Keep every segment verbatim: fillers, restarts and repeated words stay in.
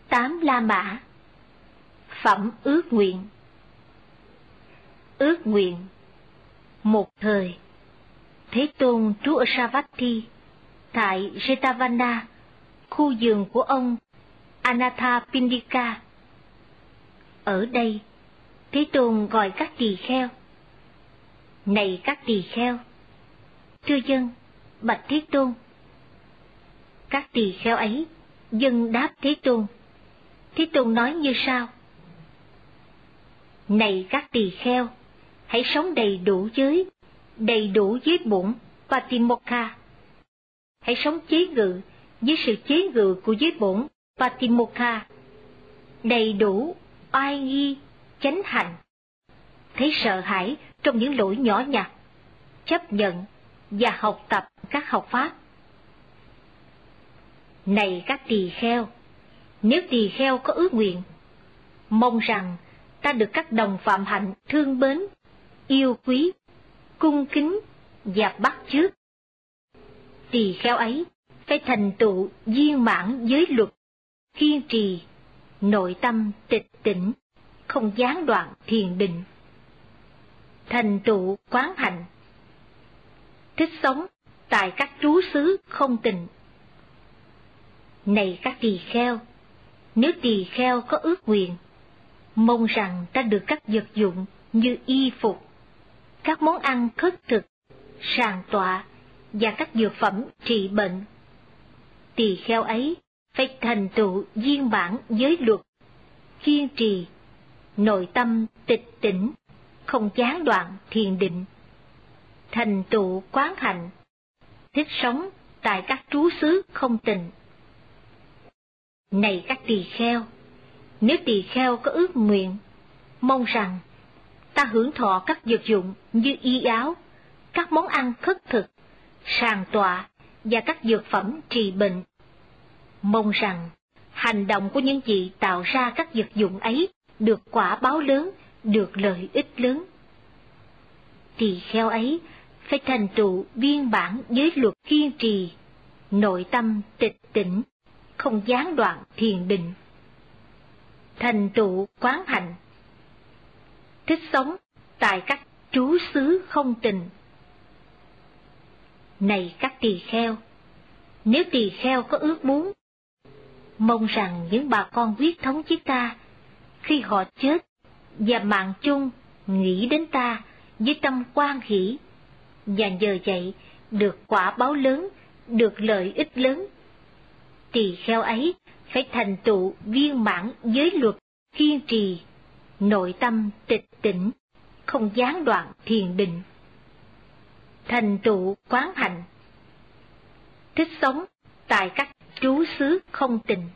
Tám La Mã. Phẩm ước nguyện. Ước nguyện. Một thời, Thế Tôn trú ở Savatthi, tại Jetavana, khu vườn của ông Anathapindika. Ở đây, Thế Tôn gọi các tỳ kheo. Này các tỳ kheo! Thưa dân, bạch Thế Tôn. Các tỳ kheo ấy dâng đáp Thế Tôn. Thế Tôn nói như sau: Này các tỳ kheo, hãy sống đầy đủ giới, đầy đủ giới bổn Patimokkha. Hãy sống chế ngự với sự chế ngự của giới bổn Patimokkha, đầy đủ oai nghi, chánh hạnh, thấy sợ hãi trong những lỗi nhỏ nhặt, chấp nhận và học tập các học pháp. Này các tỳ kheo, nếu tỳ kheo có ước nguyện, mong rằng ta được các đồng phạm hạnh thương mến, yêu quý, cung kính và bắt chước, tỳ kheo ấy phải thành tựu viên mãn giới luật, kiên trì, nội tâm tịch tỉnh, không gián đoạn thiền định, thành tựu quán hạnh, thích sống tại các trú xứ không tịnh. Này các tỳ kheo, nếu tỳ kheo có ước nguyện, mong rằng ta được các vật dụng như y phục, các món ăn khất thực, sàng tọa và các dược phẩm trị bệnh, tỳ kheo ấy phải thành tựu viên mãn giới luật, kiên trì, nội tâm tịch tỉnh, không gián đoạn thiền định, thành tựu quán hạnh, thích sống tại các trú xứ không tịnh. Này các tỳ kheo, nếu tỳ kheo có ước nguyện, mong rằng ta hưởng thọ các vật dụng như y áo, các món ăn khất thực, sàng tọa và các dược phẩm trị bệnh, mong rằng hành động của những vị tạo ra các vật dụng ấy được quả báo lớn, được lợi ích lớn. Tỳ kheo ấy phải thành tựu viên mãn giới luật, kiên trì, nội tâm tịch tỉnh, không gián đoạn thiền định, thành tựu quán hạnh, thích sống tại các trú xứ không tịnh. Này các tỳ kheo, nếu tỳ kheo có ước muốn, mong rằng những bà con huyết thống với ta, khi họ chết và mạng chung nghĩ đến ta với tâm hoan hỷ, và nhờ vậy được quả báo lớn, được lợi ích lớn, tỳ kheo ấy phải thành tựu viên mãn giới luật, kiên trì, nội tâm tịch tỉnh, không gián đoạn thiền định, thành tựu quán hạnh, thích sống tại các trú xứ không tịnh.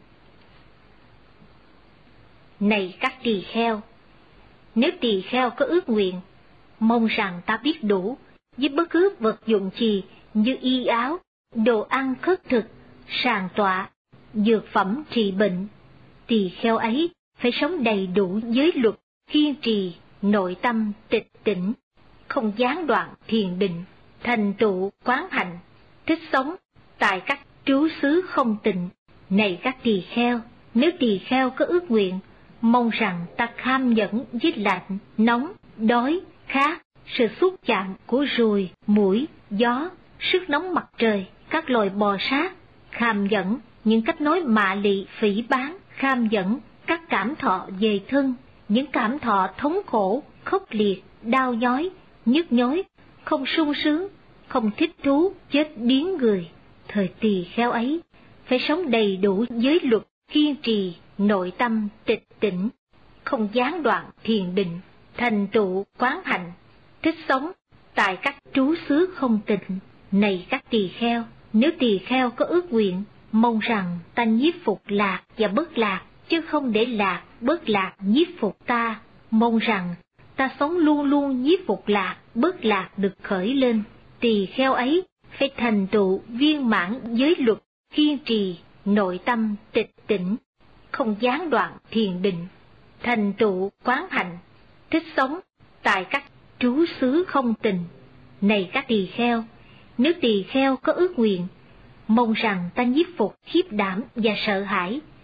Này các tỳ kheo, nếu tỳ kheo có ước nguyện, mong rằng ta biết đủ với bất cứ vật dụng gì như y áo, đồ ăn khất thực, sàng tọa, dược phẩm trị bệnh, tỳ kheo ấy phải sống đầy đủ giới luật, kiên trì, nội tâm tịch tỉnh, không gián đoạn thiền định, thành tựu quán hạnh, thích sống tại các trú xứ không tịnh. Này các tỳ kheo, nếu tỳ kheo có ước nguyện, mong rằng ta kham nhẫn với lạnh, nóng, đói, khát, sự xúc chạm của ruồi, muỗi, gió, sức nóng mặt trời, các loài bò sát, kham nhẫn những cách nói mạ lị phỉ báng, kham nhẫn các cảm thọ về thân, những cảm thọ thống khổ, khốc liệt, đau nhói, nhức nhối, không sung sướng, không thích thú, chết điếng người. Thời tỳ kheo ấy phải sống đầy đủ giới luật, kiên trì, nội tâm tịch tỉnh, không gián đoạn thiền định, thành tựu quán hạnh, thích sống tại các trú xứ không tịnh. Này các tỳ kheo, nếu tỳ kheo có ước nguyện, mong rằng ta nhiếp phục lạc và bất lạc, chứ không để lạc, bất lạc nhiếp phục ta. Mong rằng ta sống luôn luôn nhiếp phục lạc, bất lạc được khởi lên. Tỳ kheo ấy phải thành tựu viên mãn giới luật, kiên trì, nội tâm tịch tỉnh, không gián đoạn thiền định, thành tựu quán hạnh, thích sống tại các trú xứ không tịnh. Này các tỳ kheo, nếu tỳ kheo có ước nguyện, mong rằng ta nhiếp phục khiếp đảm và sợ hãi,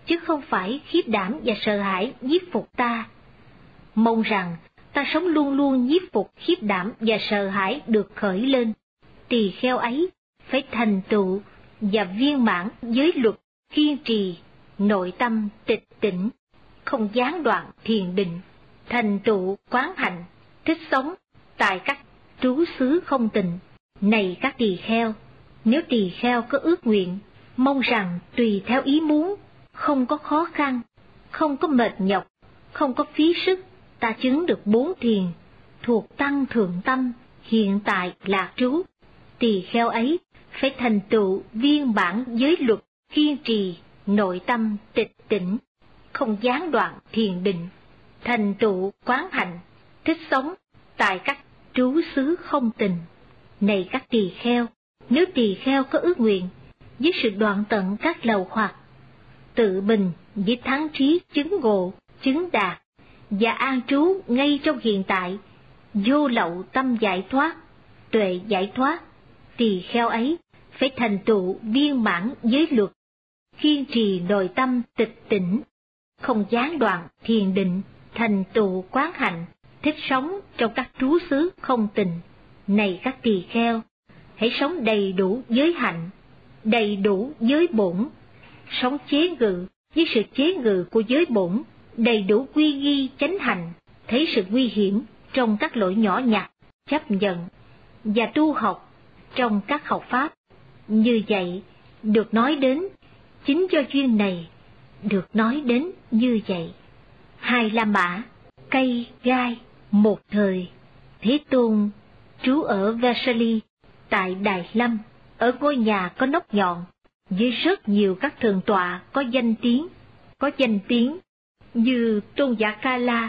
chứ không phải khiếp đảm và sợ hãi nhiếp phục ta. Mong rằng ta sống luôn luôn nhiếp phục khiếp đảm và sợ hãi được khởi lên. Tỳ kheo ấy phải thành tựu và viên mãn giới luật, kiên trì, nội tâm tịch tỉnh, không gián đoạn thiền định, thành tựu quán hạnh, thích sống tại các trú xứ không tịnh. Này các tỳ kheo, nếu tỳ kheo có ước nguyện, mong rằng tùy theo ý muốn, không có khó khăn, không có mệt nhọc, không có phí sức, ta chứng được bốn thiền, thuộc tăng thượng tâm, hiện tại lạc trú. Tỳ kheo ấy phải thành tựu viên mãn giới luật, kiên trì, nội tâm tịch tỉnh, không gián đoạn thiền định, thành tựu quán hạnh, thích sống tại các trú xứ không tịnh. Này các tỳ kheo, nếu tỳ kheo có ước nguyện, với sự đoạn tận các lầu hoặc, tự bình với thắng trí chứng ngộ, chứng đạt, và an trú ngay trong hiện tại, vô lậu tâm giải thoát, tuệ giải thoát, tỳ kheo ấy phải thành tựu viên mãn giới luật, kiên trì nội tâm tịch tỉnh, không gián đoạn thiền định, thành tựu quán hạnh, thích sống trong các trú xứ không tịnh. Này các tỳ kheo, hãy sống đầy đủ giới hạnh, đầy đủ giới bổn, sống chế ngự với sự chế ngự của giới bổn, đầy đủ quy nghi chánh hành, thấy sự nguy hiểm trong các lỗi nhỏ nhặt, chấp nhận, và tu học trong các học pháp. Như vậy, được nói đến, chính do duyên này, được nói đến như vậy. Hai La Mã, cây, gai, một thời, Thế Tôn trú ở Vesali, tại Đài Lâm, ở ngôi nhà có nóc nhọn, với rất nhiều các thượng tọa có danh tiếng, có danh tiếng như tôn giả Kala,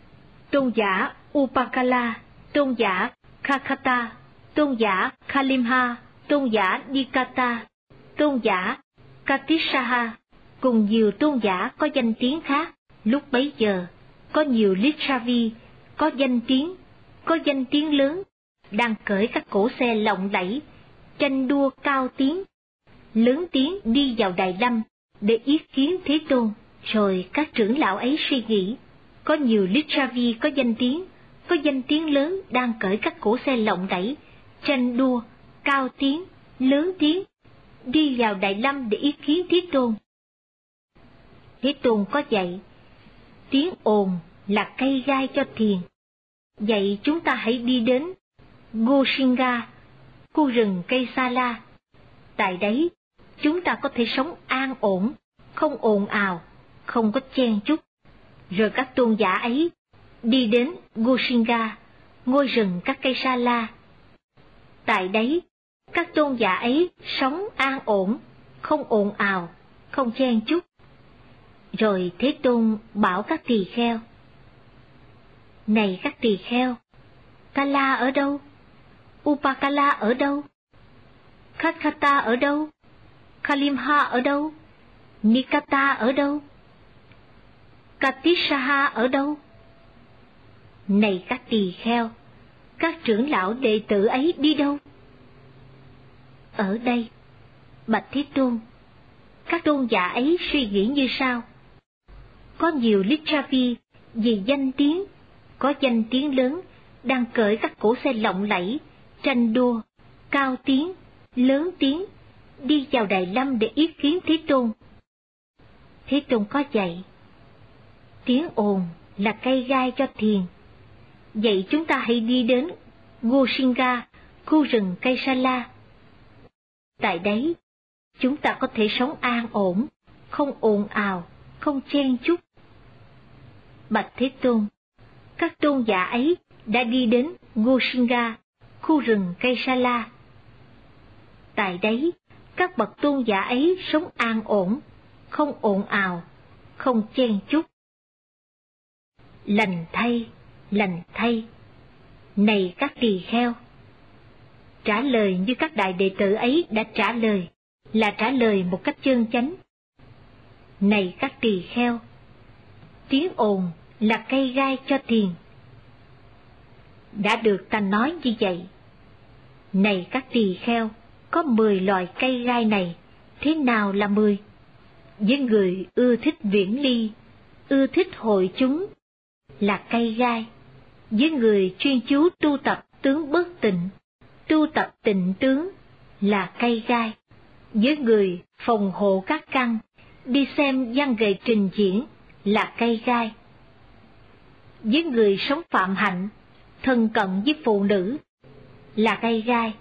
tôn giả Upakala, tôn giả Kakata, tôn giả Kalimha, tôn giả Nikata, tôn giả Katishaha, cùng nhiều tôn giả có danh tiếng khác. Lúc bấy giờ, có nhiều Lichavi có danh tiếng, có danh tiếng lớn, đang cởi các cỗ xe lộng lẫy, tranh đua cao tiếng, lớn tiếng đi vào Đài Lâm để yết kiến Thế Tôn. Rồi các trưởng lão ấy suy nghĩ, có nhiều Lichavi có danh tiếng, có danh tiếng lớn đang cởi các cỗ xe lộng lẫy, tranh đua cao tiếng, lớn tiếng, đi vào Đại Lâm để yết kiến Thế Tôn. Thế Tôn có dạy, tiếng ồn là cây gai cho thiền. Vậy chúng ta hãy đi đến Gosinga, khu rừng cây sa la. Tại đấy, chúng ta có thể sống an ổn, không ồn ào, không có chen chúc. Rồi các tôn giả ấy đi đến Gosinga, ngôi rừng các cây sa la. Tại đấy, các tôn giả ấy sống an ổn, không ồn ào, không chen chúc. Rồi Thế Tôn bảo các tỳ kheo, này các tỳ kheo, Kala ở đâu? Upakala ở đâu? Katkata ở đâu? Kalimha ở đâu? Nikata ở đâu? Katishaha ở đâu? Này các tỳ kheo, các trưởng lão đệ tử ấy đi đâu? Ở đây. Bạch Thế Tôn, các tôn giả ấy suy nghĩ như sau. Có nhiều Lichavi vì danh tiếng, có danh tiếng lớn, đang cởi các cỗ xe lộng lẫy, tranh đua, cao tiếng, lớn tiếng, đi vào Đại Lâm để yết kiến Thế Tôn. Thế Tôn có dạy, tiếng ồn là cây gai cho thiền. Vậy chúng ta hãy đi đến Gosinga, khu rừng cây sa la. Tại đấy, chúng ta có thể sống an ổn, không ồn ào, không chen chúc. Bạch Thế Tôn, các tôn giả ấy đã đi đến Gosinga, khu rừng cây sa la. Tại đấy, các bậc tôn giả ấy sống an ổn, không ồn ào, không chen chúc. Lành thay, lành thay. Này các tỳ kheo, trả lời như các đại đệ tử ấy đã trả lời, là trả lời một cách chân chánh. Này các tỳ kheo, tiếng ồn là cây gai cho thiền. Đã được ta nói như vậy. Này các tỳ kheo, có mười loại cây gai này, thế nào là mười? với người ưa thích viễn ly, ưa thích hội chúng, là cây gai. Với người chuyên chú tu tập tướng bất tịnh, tu tập tịnh tướng, là cây gai. Với người phòng hộ các căn, đi xem văn nghệ trình diễn, là cây gai. Với người sống phạm hạnh, thân cận với phụ nữ, là cây gai.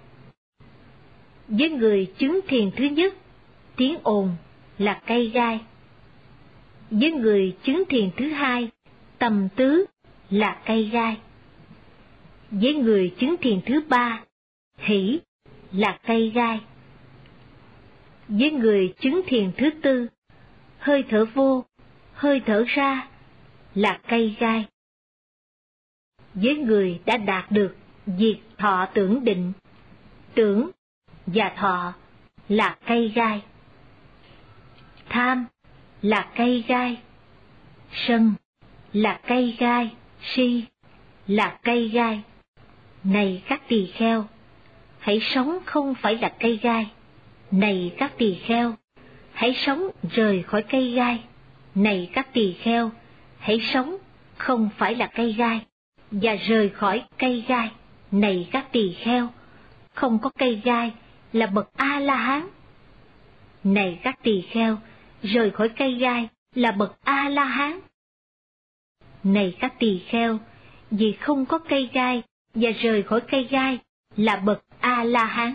Với người chứng thiền thứ nhất, tiếng ồn, là cây gai. Với người chứng thiền thứ hai, tầm tứ, là cây gai. Với người chứng thiền thứ ba, hỷ, là cây gai. Với người chứng thiền thứ tư, hơi thở vô, hơi thở ra, là cây gai. Với người đã đạt được diệt thọ tưởng định, tưởng và thọ, là cây gai. Tham, là cây gai. Sân, là cây gai. Si, là cây gai. Này các tỳ kheo, hãy sống không phải là cây gai. Này các tỳ kheo, hãy sống rời khỏi cây gai. Này các tỳ kheo, hãy sống không phải là cây gai, và rời khỏi cây gai. Này các tỳ kheo, không có cây gai là bậc A-la-hán. Này các tỳ kheo, rời khỏi cây gai là bậc A-la-hán. Này các tỳ kheo, vì không có cây gai và rời khỏi cây gai là bậc A-la-hán.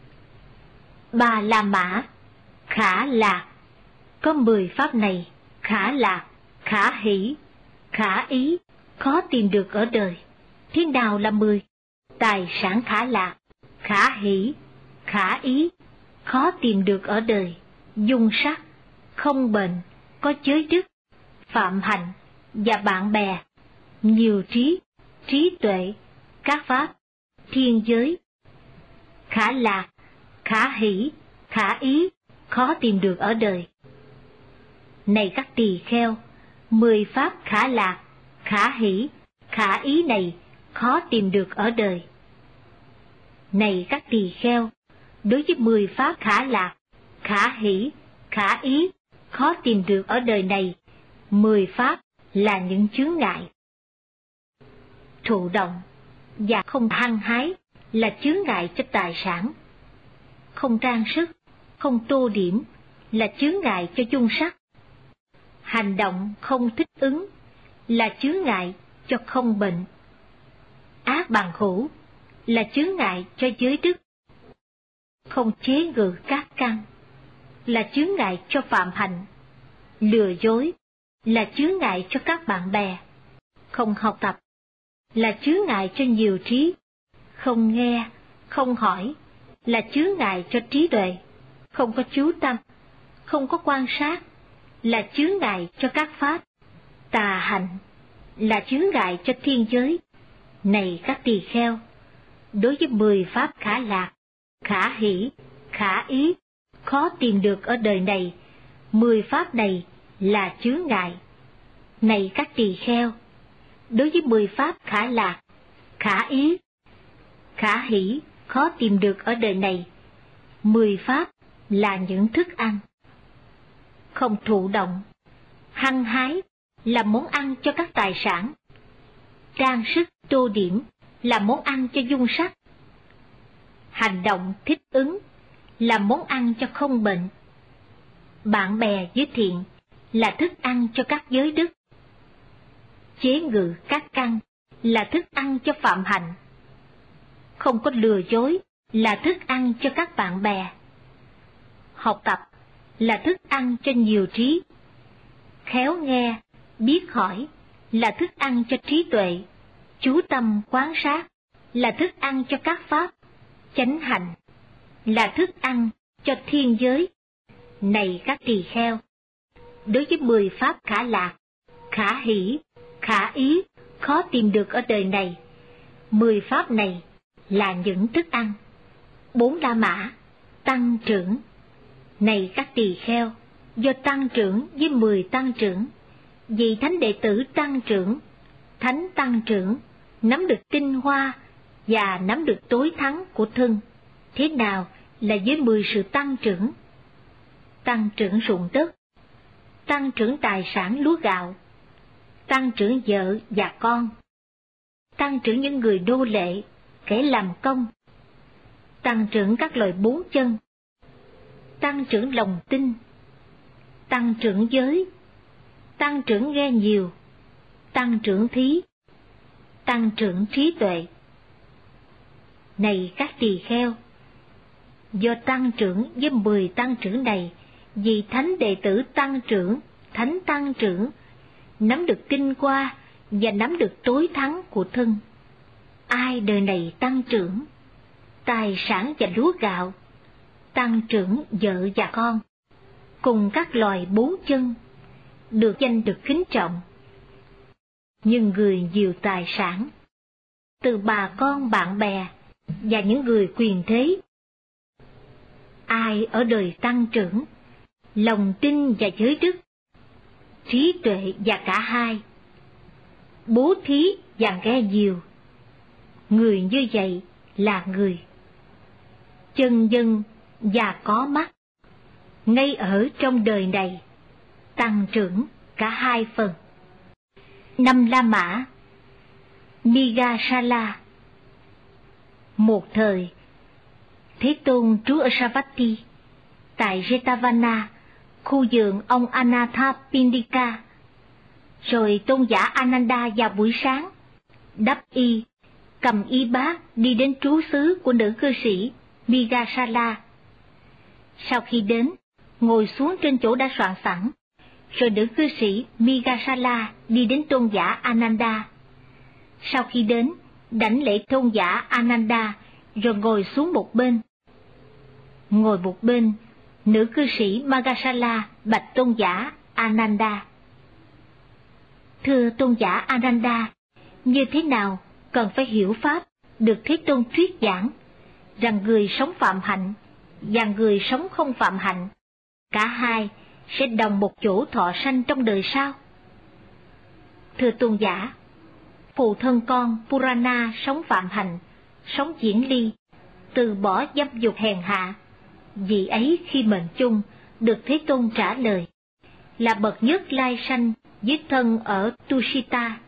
Ba La Mã, khả lạc. Có mười pháp này, khả lạc, khả hỷ, khả ý, khó tìm được ở đời. Thế nào là mười? Tài sản khả lạc, khả hỷ, khả ý, khó tìm được ở đời. Dung sắc, không bệnh, có giới đức, phạm hạnh và bạn bè, nhiều trí, trí tuệ, các pháp, thiên giới. Khả lạc, khả hỷ, khả ý, khó tìm được ở đời. Này các tỳ kheo, mười pháp khả lạc, khả hỷ, khả ý này khó tìm được ở đời. Này các tỳ kheo, đối với mười pháp khả lạc, khả hỷ, khả ý, khó tìm được ở đời này, mười pháp là những chướng ngại. Thụ động và không hăng hái là chướng ngại cho tài sản. Không trang sức, không tô điểm là chướng ngại cho dung sắc. Hành động không thích ứng là chướng ngại cho không bệnh. Ác bằng hữu là chướng ngại cho giới đức. Không chế ngự các căn là chướng ngại cho phạm hạnh. Lừa dối là chướng ngại cho các bạn bè. Không học tập là chướng ngại cho nhiều trí. Không nghe, không hỏi là chướng ngại cho trí tuệ. Không có chú tâm, không có quan sát là chướng ngại cho các pháp. Tà hạnh là chướng ngại cho thiên giới. Này các tỳ kheo, đối với mười pháp khả lạc, khả hỷ, khả ý, khó tìm được ở đời này, mười pháp này là chướng ngại. Này các tỳ kheo, đối với mười pháp khả lạc, khả ý, khả hỷ, khó tìm được ở đời này, mười pháp là những thức ăn. Không thụ động, hăng hái là món ăn cho các tài sản. Trang sức tô điểm là món ăn cho dung sắc. Hành động thích ứng là món ăn cho không bệnh. Bạn bè với thiện là thức ăn cho các giới đức. Chế ngự các căn là thức ăn cho phạm hạnh. Không có lừa dối là thức ăn cho các bạn bè. Học tập là thức ăn cho nhiều trí. Khéo nghe, biết hỏi là thức ăn cho trí tuệ. Chú tâm quán sát là thức ăn cho các pháp. Chánh hạnh là thức ăn cho thiên giới. Này các tỳ kheo, đối với mười pháp khả lạc, khả hỷ, khả ý, khó tìm được ở đời này, mười pháp này là những thức ăn. Bốn La Mã, tăng trưởng. Này các tỳ kheo, do tăng trưởng với mười tăng trưởng, vì thánh đệ tử tăng trưởng, thánh tăng trưởng, nắm được tinh hoa và nắm được tối thắng của thân. Thế nào là với mười sự tăng trưởng? Tăng trưởng ruộng đất, tăng trưởng tài sản lúa gạo, tăng trưởng vợ và con, tăng trưởng những người nô lệ, kẻ làm công, tăng trưởng các loài bốn chân, tăng trưởng lòng tin, tăng trưởng giới, tăng trưởng nghe nhiều, tăng trưởng thí, tăng trưởng trí tuệ. Này các tỳ kheo, do tăng trưởng với mười tăng trưởng này, vì thánh đệ tử tăng trưởng, thánh tăng trưởng, nắm được tinh hoa và nắm được tối thắng của thân. Ai đời này tăng trưởng, tài sản và lúa gạo, tăng trưởng vợ và con, cùng các loài bốn chân, được danh được kính trọng. Nhưng người nhiều tài sản, từ bà con bạn bè và những người quyền thế, ai ở đời tăng trưởng, lòng tin và giới đức, trí tuệ và cả hai, bố thí và nghe nhiều, người như vậy là người chân dân và có mắt, ngay ở trong đời này, tăng trưởng cả hai phần. Năm La Mã, Migasala. Một thời, Thế Tôn trú ở Savatthi, tại Jetavana, khu vườn ông Anathapindika. Rồi tôn giả Ananda vào buổi sáng, đắp y, cầm y bát đi đến trú xứ của nữ cư sĩ Migasala. Sau khi đến, ngồi xuống trên chỗ đã soạn sẵn, rồi nữ cư sĩ Migasala đi đến tôn giả Ananda. Sau khi đến, đảnh lễ tôn giả Ananda, rồi ngồi xuống một bên. Ngồi một bên, nữ cư sĩ Magasala bạch tôn giả Ananda: Thưa tôn giả Ananda, như thế nào cần phải hiểu pháp được Thế Tôn thuyết giảng, rằng người sống phạm hạnh và người sống không phạm hạnh, cả hai sẽ đồng một chỗ thọ sanh trong đời sau? Thưa tôn giả, phụ thân con Purana sống phạm hạnh, sống diễn ly, từ bỏ dâm dục hèn hạ. Vì ấy khi mệnh chung, được Thế Tôn trả lời, là bậc nhất lai sanh với thân ở Tushita.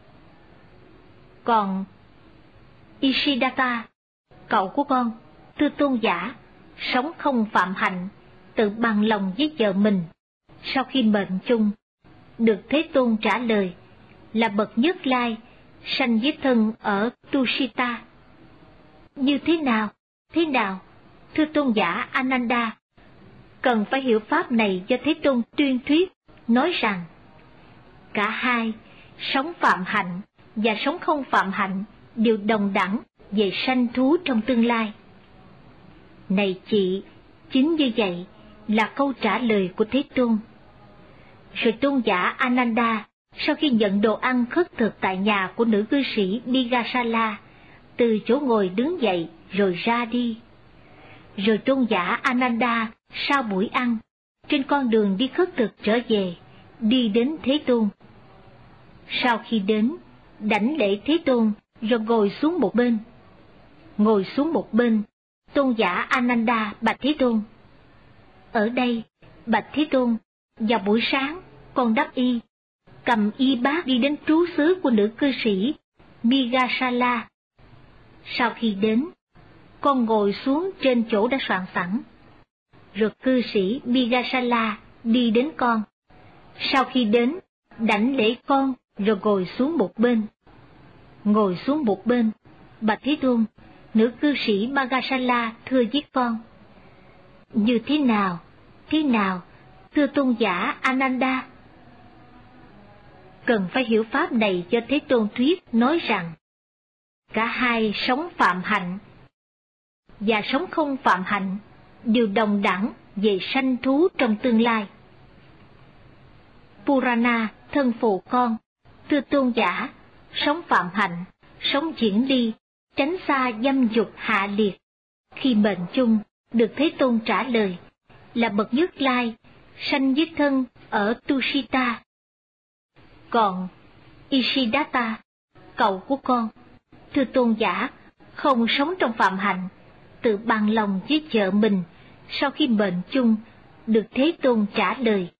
Còn Ishidatta, cậu của con, thưa tôn giả, sống không phạm hạnh, tự bằng lòng với vợ mình. Sau khi mệnh chung, được Thế Tôn trả lời, là bậc nhất lai sanh với thân ở Tushita. Như thế nào? Thế nào? Thưa tôn giả Ananda, cần phải hiểu pháp này do Thế Tôn tuyên thuyết, nói rằng cả hai, sống phạm hạnh và sống không phạm hạnh, đều đồng đẳng về sanh thú trong tương lai. Này chị, chính như vậy là câu trả lời của Thế Tôn. Rồi tôn giả Ananda, sau khi nhận đồ ăn khất thực tại nhà của nữ cư sĩ Migasala, từ chỗ ngồi đứng dậy rồi ra đi. Rồi tôn giả Ananda sau buổi ăn, trên con đường đi khất thực trở về, đi đến Thế Tôn. Sau khi đến, đảnh lễ Thế Tôn rồi ngồi xuống một bên. Ngồi xuống một bên, tôn giả Ananda bạch Thế Tôn: Ở đây, bạch Thế Tôn, vào buổi sáng con đắp y, cầm y bát đi đến trú xứ của nữ cư sĩ Migasala. Sau khi đến, con ngồi xuống trên chỗ đã soạn sẵn. Rồi cư sĩ Migasala đi đến con. Sau khi đến, đảnh lễ con rồi ngồi xuống một bên. Ngồi xuống một bên, bạch Thế Tôn, nữ cư sĩ Magasala thưa với con: Như thế nào? Thế nào? Thưa tôn giả Ananda, cần phải hiểu pháp này do Thế Tôn thuyết, nói rằng cả hai sống phạm hạnh và sống không phạm hạnh, đều đồng đẳng về sanh thú trong tương lai. Purana, thân phụ con, thưa tôn giả, sống phạm hạnh, sống diễn ly, tránh xa dâm dục hạ liệt. Khi mệnh chung, được Thế Tôn trả lời, là bậc nhất lai, sanh với thân ở Tushita. Còn Ishidatta, cậu của con, thưa tôn giả, không sống trong phạm hạnh, tự bằng lòng với vợ mình. Sau khi mệnh chung, được Thế Tôn trả lời,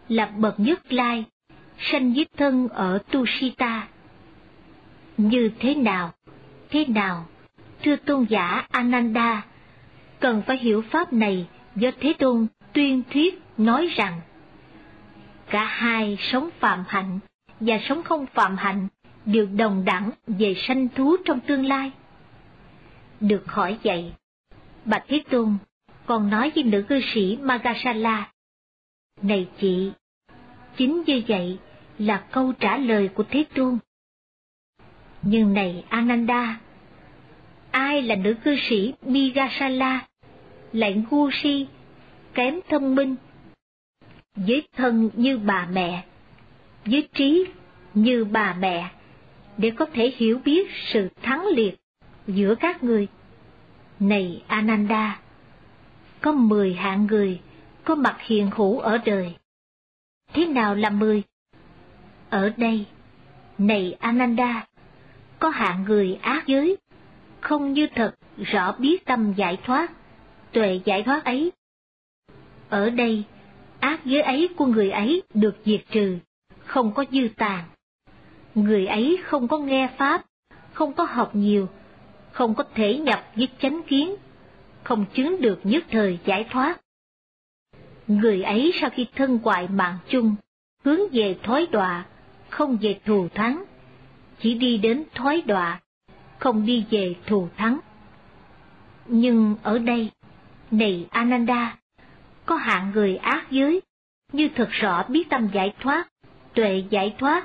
là bậc Nhất Lai, sanh dưới thân ở Tusita. Như thế nào, thế nào, thưa tôn giả Ananda, cần phải hiểu pháp này do Thế Tôn tuyên thuyết nói rằng, cả hai sống phạm hạnh và sống không phạm hạnh đều đồng đẳng về sanh thú trong tương lai. Được hỏi vậy, bạch Thế Tôn còn nói với nữ cư sĩ Magasala, này chị, chính như vậy là câu trả lời của Thế Tôn. Nhưng này Ananda, ai là nữ cư sĩ Migasala, lại ngu si, kém thông minh, với thân như bà mẹ, với trí như bà mẹ, để có thể hiểu biết sự thắng liệt giữa các người? Này Ananda, có mười hạng người có mặt hiện hữu ở đời. Thế nào là mười? Ở đây, này Ananda, có hạng người ác giới, không như thật rõ biết tâm giải thoát, tuệ giải thoát ấy. Ở đây, ác giới ấy của người ấy được diệt trừ, không có dư tàn. Người ấy không có nghe pháp, không có học nhiều, không có thể nhập với chánh kiến, không chứng được nhất thời giải thoát. Người ấy sau khi thân hoại mạng chung, hướng về thói đọa, không về thù thắng, chỉ đi đến thói đọa, không đi về thù thắng. Nhưng ở đây, này Ananda, có hạng người ác giới, như thật rõ biết tâm giải thoát, tuệ giải thoát.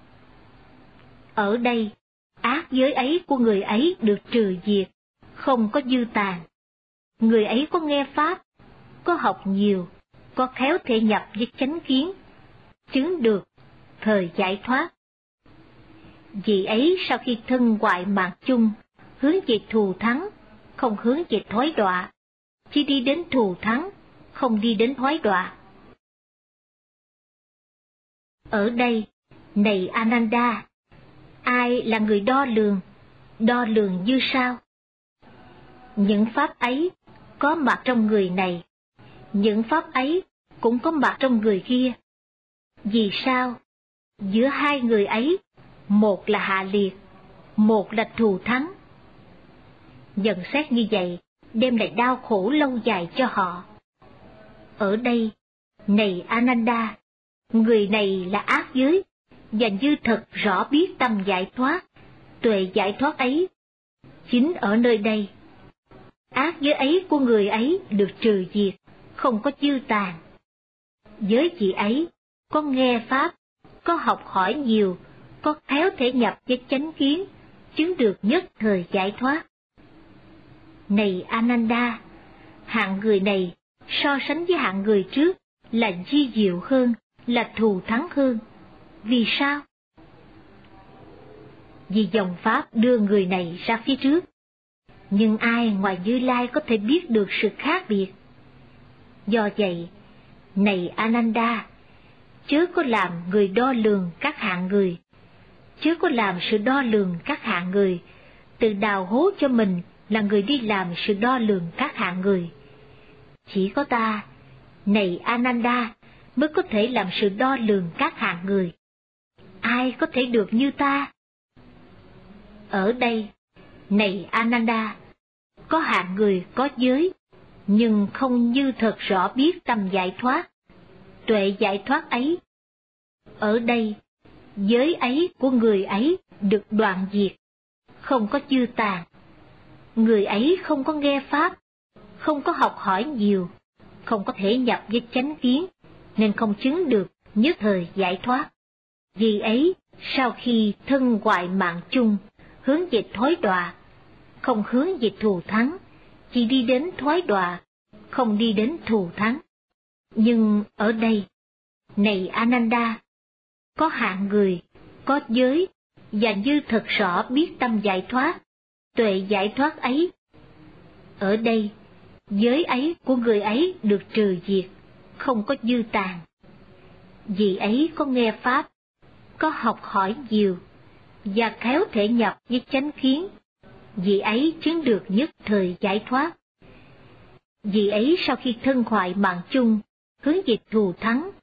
Ở đây, ác giới ấy của người ấy được trừ diệt, không có dư tàn. Người ấy có nghe pháp, có học nhiều, có khéo thể nhập với chánh kiến, chứng được thời giải thoát. Vì ấy sau khi thân hoại mạng chung, hướng về thù thắng, không hướng về thói đọa, chỉ đi đến thù thắng, không đi đến thói đọa. Ở đây, này Ananda, ai là người đo lường, đo lường như sao? Những pháp ấy có mặt trong người này, những pháp ấy cũng có mặt trong người kia. Vì sao? Giữa hai người ấy, một là hạ liệt, một là thù thắng. Nhận xét như vậy, đem lại đau khổ lâu dài cho họ. Ở đây, này Ananda, người này là ác giới, và như thật rõ biết tâm giải thoát, tuệ giải thoát ấy. Chính ở nơi đây, ác giới ấy của người ấy được trừ diệt, không có dư tàn. Giới chị ấy có nghe pháp, có học hỏi nhiều, có khéo thể nhập với chánh kiến, chứng được nhất thời giải thoát. Này Ananda, hạng người này so sánh với hạng người trước là di diệu hơn, là thù thắng hơn. Vì sao? Vì dòng pháp đưa người này ra phía trước. Nhưng ai ngoài Như Lai có thể biết được sự khác biệt? Do vậy, này Ananda, chớ có làm người đo lường các hạng người, chớ có làm sự đo lường các hạng người, tự đào hố cho mình là người đi làm sự đo lường các hạng người. Chỉ có ta, này Ananda, mới có thể làm sự đo lường các hạng người. Ai có thể được như ta? Ở đây, này Ananda, có hạng người có giới, nhưng không như thật rõ biết tâm giải thoát, tuệ giải thoát ấy. Ở đây, giới ấy của người ấy được đoạn diệt, không có dư tàn. Người ấy không có nghe pháp, không có học hỏi nhiều, không có thể nhập với chánh kiến, nên không chứng được nhất thời giải thoát. Vì ấy, sau khi thân hoại mạng chung, hướng về thói đọa, không hướng về thù thắng, chỉ đi đến thói đọa, không đi đến thù thắng. Nhưng ở đây, này Ananda, có hạng người, có giới, và như thật rõ biết tâm giải thoát, tuệ giải thoát ấy. Ở đây, giới ấy của người ấy được trừ diệt, không có dư tàn. Vì ấy có nghe pháp, có học hỏi nhiều, và khéo thể nhập với chánh kiến, vì ấy chứng được nhất thời giải thoát. Vì ấy sau khi thân hoại mạng chung, hướng về thù thắng,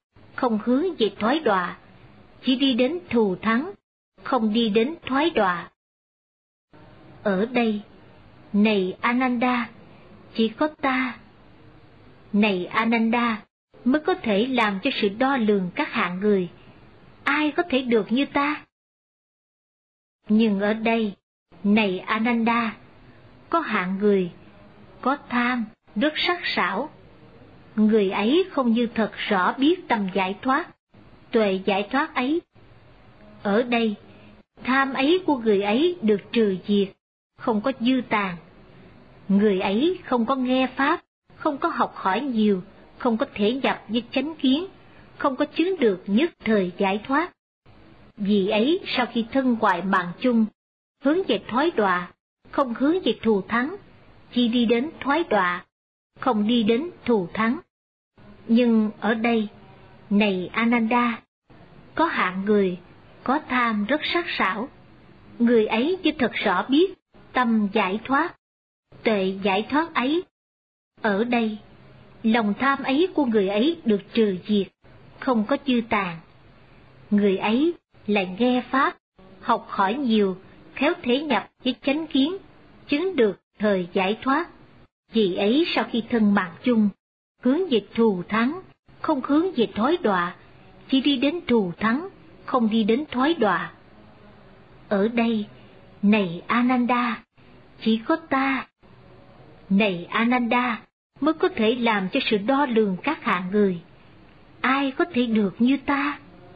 không hướng về thoái đọa, chỉ đi đến thù thắng, không đi đến thoái đọa. Ở đây, này Ananda, chỉ có ta, này Ananda, mới có thể làm cho sự đo lường các hạng người. Ai có thể được như ta? Nhưng ở đây, này Ananda, có hạng người, có tham, rất sắc sảo. Người ấy không như thật rõ biết tâm giải thoát, tuệ giải thoát ấy. Ở đây, tham ấy của người ấy được trừ diệt, không có dư tàn. Người ấy không có nghe pháp, không có học hỏi nhiều, không có thể nhập với chánh kiến, không có chứng được nhất thời giải thoát. Vì ấy sau khi thân hoại mạng chung, hướng về thoái đọa, không hướng về thù thắng, chỉ đi đến thoái đọa, không đi đến thù thắng. Nhưng ở đây, này Ananda, có hạng người, có tham rất sắc sảo. Người ấy chứ thật rõ biết tâm giải thoát, tuệ giải thoát ấy. Ở đây, lòng tham ấy của người ấy được trừ diệt, không có dư tàn. Người ấy lại nghe pháp, học hỏi nhiều, khéo thể nhập với chánh kiến, chứng được thời giải thoát. Vì ấy sau khi thân mạng chung, hướng về thù thắng, không hướng về thoái đọa, chỉ đi đến thù thắng, không đi đến thoái đọa. Ở đây, này Ananda, chỉ có ta, này Ananda, mới có thể làm cho sự đo lường các hạng người. Ai có thể được như ta?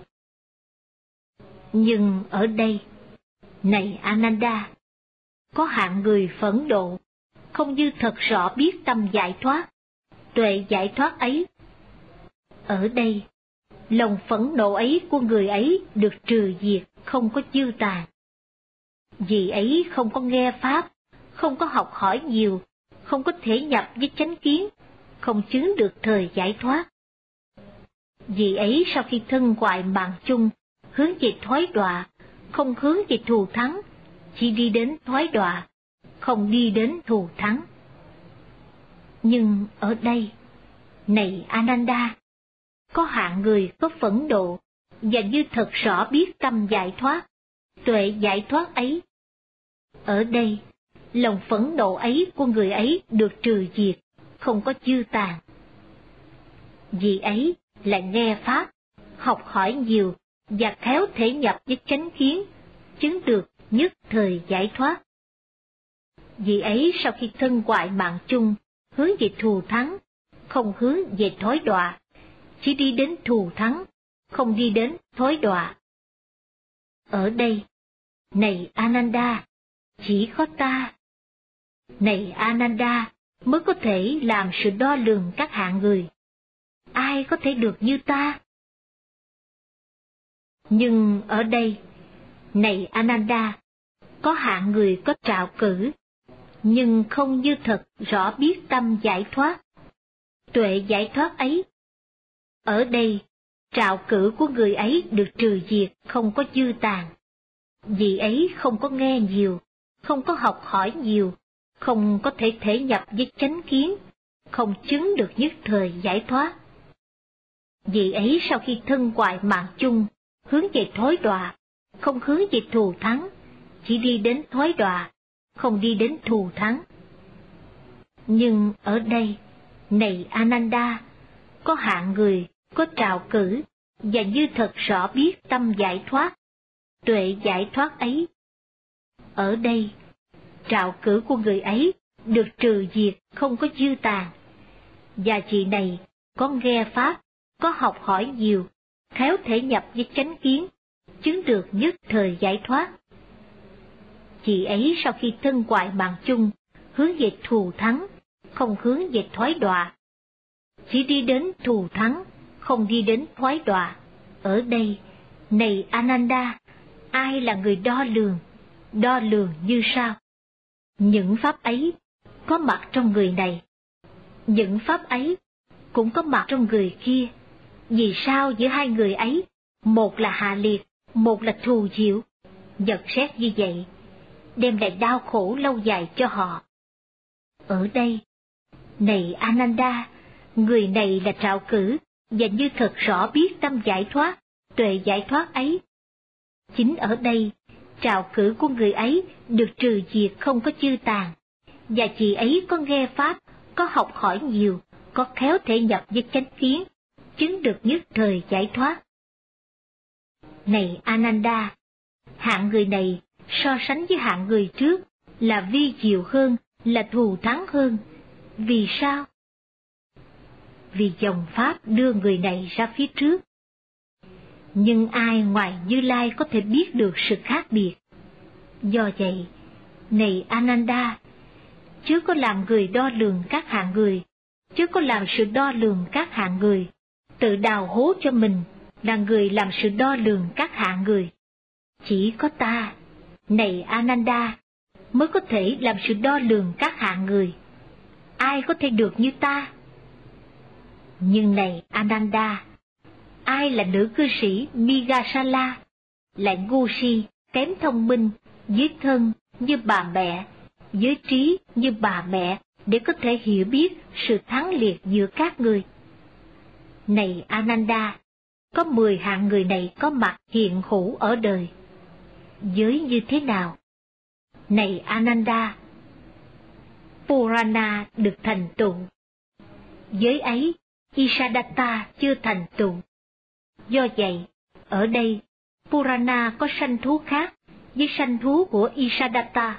Nhưng ở đây, này Ananda, có hạng người phẫn độ, không như thật rõ biết tâm giải thoát, tuệ giải thoát ấy. Ở đây, lòng phẫn nộ ấy của người ấy được trừ diệt, không có dư tàn. Vì ấy không có nghe pháp, không có học hỏi nhiều, không có thể nhập với chánh kiến, không chứng được thời giải thoát. Vì ấy sau khi thân hoại mạng chung, hướng về thoái đọa, không hướng về thù thắng, chỉ đi đến thoái đọa, không đi đến thù thắng. Nhưng ở đây, này Ananda, có hạng người có phẫn độ, và như thật rõ biết tâm giải thoát, tuệ giải thoát ấy. Ở đây, lòng phẫn nộ ấy của người ấy được trừ diệt, không có dư tàn. Vì ấy lại nghe pháp, học hỏi nhiều, và khéo thể nhập với chánh kiến, chứng được nhất thời giải thoát. Vì ấy sau khi thân hoại mạng chung, hướng về thù thắng, không hướng về thối đọa, chỉ đi đến thù thắng, không đi đến thối đọa. Ở đây, này Ananda, chỉ có ta, này Ananda, mới có thể làm sự đo lường các hạng người. Ai có thể được như ta? Nhưng ở đây, này Ananda, có hạng người có trạo cử, nhưng không như thật rõ biết tâm giải thoát, tuệ giải thoát ấy. Ở đây, trạo cử của người ấy được trừ diệt, không có dư tàn. Vì ấy không có nghe nhiều, không có học hỏi nhiều, không có thể thể nhập với chánh kiến, không chứng được nhất thời giải thoát. Vì ấy sau khi thân hoại mạng chung, hướng về thối đọa, không hướng về thù thắng, chỉ đi đến thối đọa, không đi đến thù thắng. Nhưng ở đây, này Ananda, có hạng người, có trạo cử, và như thật rõ biết tâm giải thoát, tuệ giải thoát ấy. Ở đây, trạo cử của người ấy được trừ diệt, không có dư tàn. Và chị này có nghe pháp, có học hỏi nhiều, khéo thể nhập với chánh kiến, chứng được nhất thời giải thoát. Chị ấy sau khi thân hoại mạng chung, hướng về thù thắng, không hướng về thoái đọa. Chỉ đi đến thù thắng, không đi đến thoái đọa. Ở đây, này Ananda, ai là người đo lường? Đo lường như sao? Những pháp ấy có mặt trong người này, những pháp ấy cũng có mặt trong người kia. Vì sao giữa hai người ấy, một là hạ liệt, một là thù diệu, nhận xét như vậy, đem lại đau khổ lâu dài cho họ? Ở đây, này Ananda, người này là trạo cử, và như thật rõ biết tâm giải thoát, tuệ giải thoát ấy. Chính ở đây, trào cử của người ấy được trừ diệt không có chư tàn, và chị ấy có nghe Pháp, có học hỏi nhiều, có khéo thể nhập với chánh kiến, chứng được nhất thời giải thoát. Này Ananda, hạng người này so sánh với hạng người trước là vi diệu hơn, là thù thắng hơn. Vì sao? Vì dòng Pháp đưa người này ra phía trước. Nhưng ai ngoài Như Lai có thể biết được sự khác biệt? Do vậy, này Ananda, chớ có làm người đo lường các hạng người, chớ có làm sự đo lường các hạng người, tự đào hố cho mình là người làm sự đo lường các hạng người. Chỉ có ta, này Ananda, mới có thể làm sự đo lường các hạng người. Ai có thể được như ta? Nhưng này Ananda, ai là nữ cư sĩ Migasala, lại ngu si, kém thông minh, dưới thân như bà mẹ, dưới trí như bà mẹ, để có thể hiểu biết sự thắng liệt giữa các người? Này Ananda, có mười hạng người này có mặt hiện hữu ở đời. Giới như thế nào? Này Ananda, Purana được thành tựu. Giới ấy, Isadatta chưa thành tựu. Do vậy, ở đây, Purana có sanh thú khác với sanh thú của Isadatta.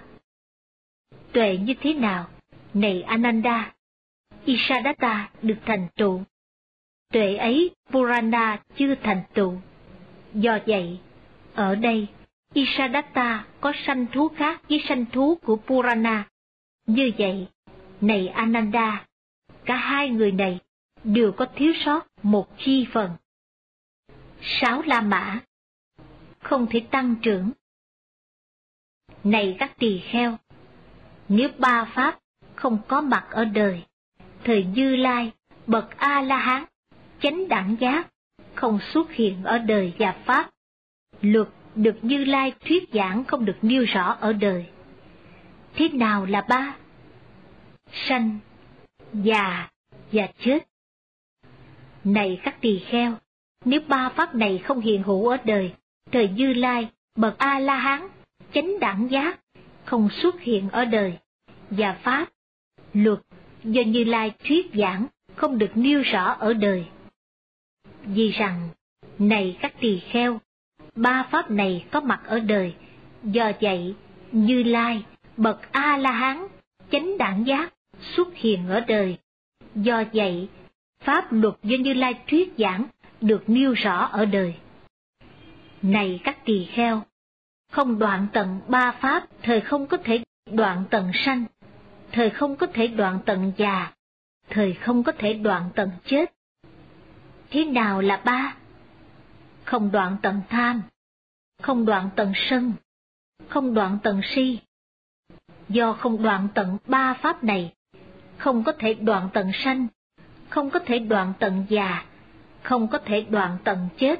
Tuệ như thế nào? Này Ananda, Isadatta được thành tựu. Tuệ ấy, Purana chưa thành tựu. Do vậy, ở đây, Isadatta có sanh thú khác với sanh thú của Purana. Như vậy, này Ananda, cả hai người này đều có thiếu sót một chi phần. Sáu La Mã không thể tăng trưởng. Này các tỳ kheo, nếu ba pháp không có mặt ở đời, thời Như Lai, bậc A-la-hán, chánh đẳng giác, không xuất hiện ở đời và pháp, luật được Như Lai thuyết giảng không được nêu rõ ở đời. Thế nào là ba? Sanh, già và chết. Này các tỳ kheo, nếu ba pháp này không hiện hữu ở đời, thời Như Lai, bậc A-la-hán, chánh đẳng giác, không xuất hiện ở đời, và pháp, luật do Như Lai thuyết giảng không được nêu rõ ở đời. Vì rằng, này các tỳ kheo, ba pháp này có mặt ở đời, do vậy, Như Lai, bậc A-la-hán, chánh đẳng giác, xuất hiện ở đời. Do vậy, pháp luật do Như Lai thuyết giảng được nêu rõ ở đời. Này các tỳ kheo, không đoạn tận ba pháp, thời không có thể đoạn tận sanh, thời không có thể đoạn tận già, thời không có thể đoạn tận chết. Thế nào là ba? Không đoạn tận tham, không đoạn tận sân, không đoạn tận si. Do không đoạn tận ba pháp này, không có thể đoạn tận sanh, không có thể đoạn tận già, không có thể đoạn tận chết.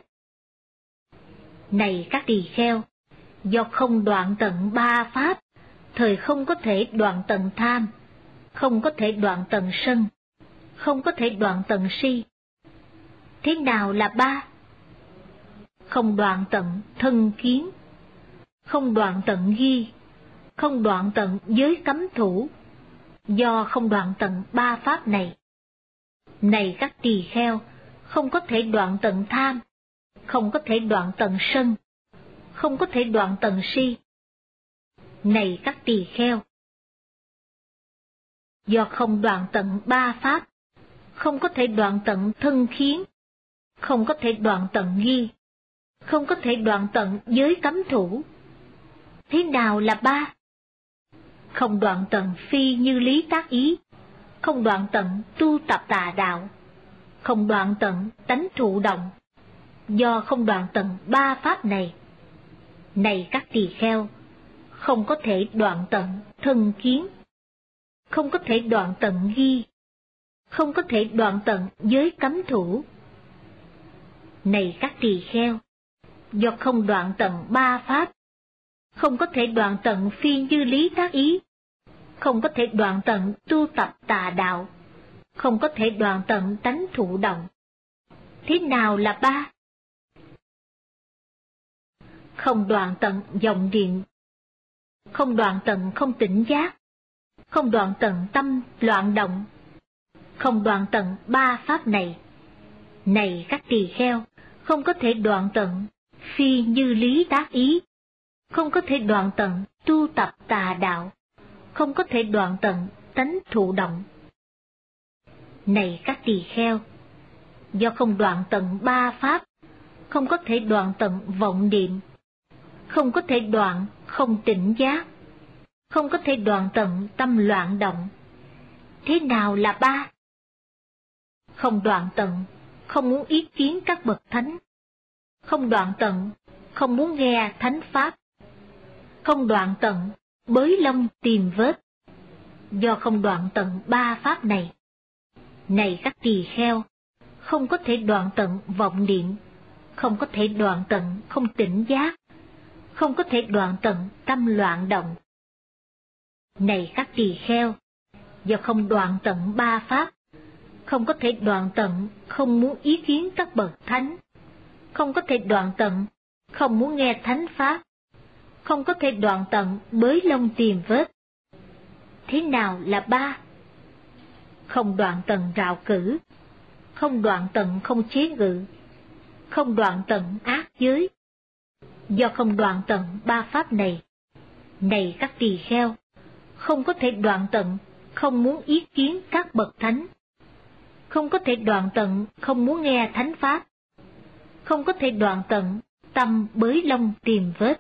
Này các tỳ kheo, do không đoạn tận ba pháp, thời không có thể đoạn tận tham, không có thể đoạn tận sân, không có thể đoạn tận si. Thế nào là ba? Không đoạn tận thân kiến, không đoạn tận nghi, không đoạn tận giới cấm thủ. Do không đoạn tận ba pháp này, này các tỳ kheo, không có thể đoạn tận tham, không có thể đoạn tận sân, không có thể đoạn tận si. Này các tỳ kheo, do không đoạn tận ba pháp, không có thể đoạn tận thân kiến, không có thể đoạn tận nghi, không có thể đoạn tận giới cấm thủ. Thế nào là ba? Không đoạn tận phi như lý tác ý, không đoạn tận tu tập tà đạo, không đoạn tận tánh thụ động. Do không đoạn tận ba pháp này, này các tỳ kheo, không có thể đoạn tận thân kiến, không có thể đoạn tận nghi, không có thể đoạn tận giới cấm thủ. Này các tỳ kheo, do không đoạn tận ba pháp, không có thể đoạn tận phi như lý tác ý, không có thể đoạn tận tu tập tà đạo, không có thể đoạn tận tánh thụ động. Thế nào là ba? Không đoạn tận vọng niệm, không đoạn tận không tỉnh giác, không đoạn tận tâm loạn động, không đoạn tận ba pháp này. Này các tỳ kheo, không có thể đoạn tận phi như lý tác ý, không có thể đoạn tận tu tập tà đạo, không có thể đoạn tận tánh thụ động. Này các tỳ kheo, do không đoạn tận ba pháp, không có thể đoạn tận vọng niệm, không có thể đoạn không tỉnh giác, không có thể đoạn tận tâm loạn động. Thế nào là ba? Không đoạn tận không muốn ý kiến các bậc thánh, không đoạn tận không muốn nghe thánh pháp, không đoạn tận bới lông tìm vết. Do không đoạn tận ba pháp này, này các tỳ kheo, không có thể đoạn tận vọng niệm, không có thể đoạn tận không tỉnh giác, không có thể đoạn tận tâm loạn động. Này các tỳ kheo, do không đoạn tận ba pháp, không có thể đoạn tận không muốn ý kiến các bậc thánh, không có thể đoạn tận không muốn nghe thánh pháp, không có thể đoạn tận bới lông tìm vết. Thế nào là ba? Không đoạn tận rạo cử, không đoạn tận không chế ngự, không đoạn tận ác giới. Do không đoạn tận ba pháp này, này các tỳ kheo, không có thể đoạn tận không muốn ý kiến các bậc thánh, không có thể đoạn tận không muốn nghe thánh pháp, không có thể đoạn tận tâm bới lông tìm vết.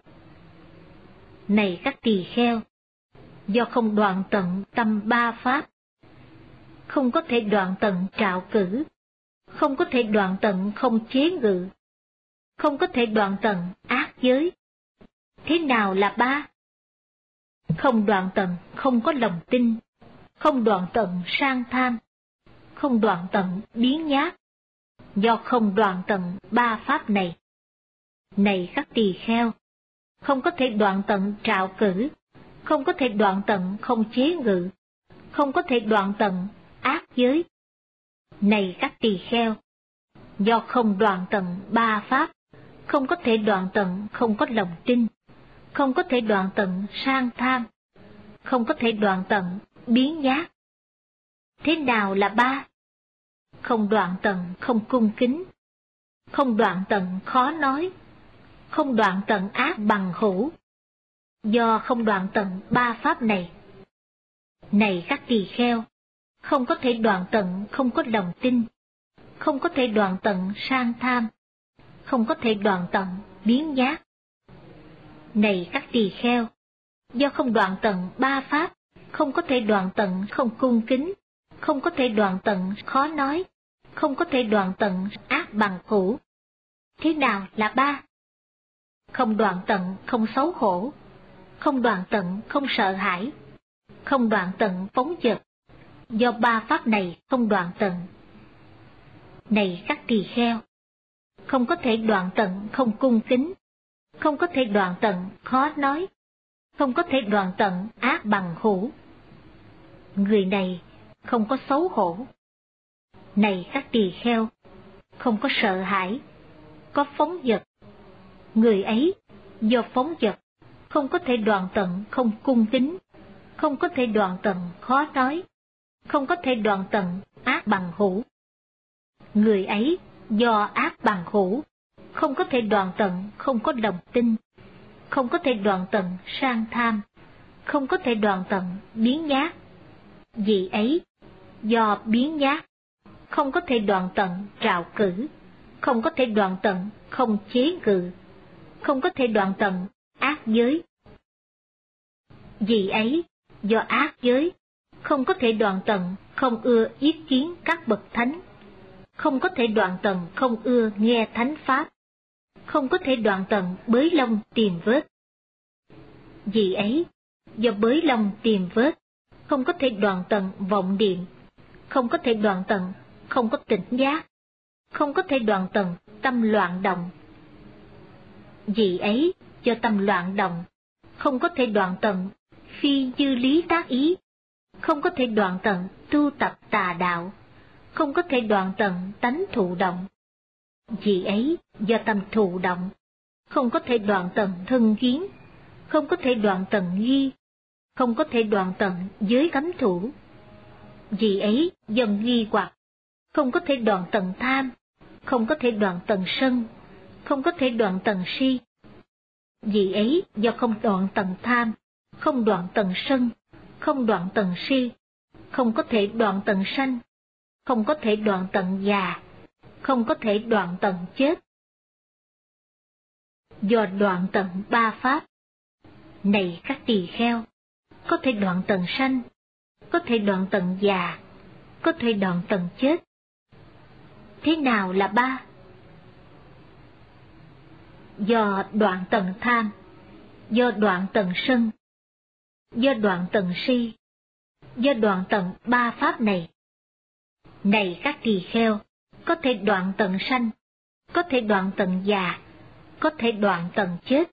Này các tỳ kheo, do không đoạn tận tâm ba pháp, không có thể đoạn tận trạo cử, không có thể đoạn tận không chế ngự, không có thể đoạn tận ác giới. Thế nào là ba? Không đoạn tận không có lòng tin, không đoạn tận sang tham, không đoạn tận biến nhát. Do không đoạn tận ba pháp này, này các tỳ kheo, không có thể đoạn tận trạo cử, không có thể đoạn tận không chế ngự, không có thể đoạn tận ác giới. Này các tỳ kheo, do không đoạn tận ba pháp, không có thể đoạn tận không có lòng tin, không có thể đoạn tận sang tham, không có thể đoạn tận biến nhát. Thế nào là ba? Không đoạn tận không cung kính, không đoạn tận khó nói, không đoạn tận ác bằng hữu. Do không đoạn tận ba pháp này, này các tỳ kheo, không có thể đoạn tận không có lòng tin, không có thể đoạn tận sang tham, không có thể đoạn tận biến nhát. Này các tỳ kheo, do không đoạn tận ba pháp, không có thể đoạn tận không cung kính, không có thể đoạn tận khó nói, không có thể đoạn tận ác bằng hữu. Thế nào là ba? Không đoạn tận không xấu hổ, không đoạn tận không sợ hãi, không đoạn tận phóng dật. Do ba pháp này không đoạn tận. Này các tỳ kheo, không có thể đoạn tận không cung kính, không có thể đoạn tận khó nói, không có thể đoạn tận ác bằng hữu. Người này không có xấu hổ. Này các tỳ kheo, không có sợ hãi, có phóng dật. Người ấy do phóng dật, không có thể đoạn tận không cung kính, không có thể đoạn tận khó nói, không có thể đoạn tận ác bằng hữu. Người ấy do ác bằng hữu, không có thể đoạn tận không có lòng tin, không có thể đoạn tận sang tham, không có thể đoạn tận biến nhát. Vì ấy do biến nhát, không có thể đoạn tận trạo cử, không có thể đoạn tận không chế ngự, không có thể đoạn tận ác giới. Vì ấy do ác giới, không có thể đoạn tận không ưa ý kiến các bậc thánh, không có thể đoạn tận không ưa nghe thánh pháp, không có thể đoạn tận bới lông tìm vết. Vì ấy do bới lông tìm vết, không có thể đoạn tận vọng niệm, không có thể đoạn tận không có tỉnh giác, không có thể đoạn tận tâm loạn động. Vì ấy do tâm loạn động, không có thể đoạn tận phi như lý tác ý, không có thể đoạn tận tu tập tà đạo, không có thể đoạn tận tánh thụ động. Vì ấy do tâm thụ động, không có thể đoạn tận thân kiến, không có thể đoạn tận nghi, không có thể đoạn tận giới cấm thủ. Vì ấy do nghi hoặc, không có thể đoạn tận tham, không có thể đoạn tận sân, không có thể đoạn tận si. Vì ấy do không đoạn tận tham, không đoạn tận sân, không đoạn tận si, không có thể đoạn tận sanh, không có thể đoạn tận già, không có thể đoạn tận chết. Do đoạn tận ba pháp, này các tỳ kheo, có thể đoạn tận sanh, có thể đoạn tận già, có thể đoạn tận chết. Thế nào là ba? Do đoạn tận tham, do đoạn tận sân, do đoạn tận si, do đoạn tận ba pháp này. Này các tỳ kheo, có thể đoạn tận sanh, có thể đoạn tận già, có thể đoạn tận chết.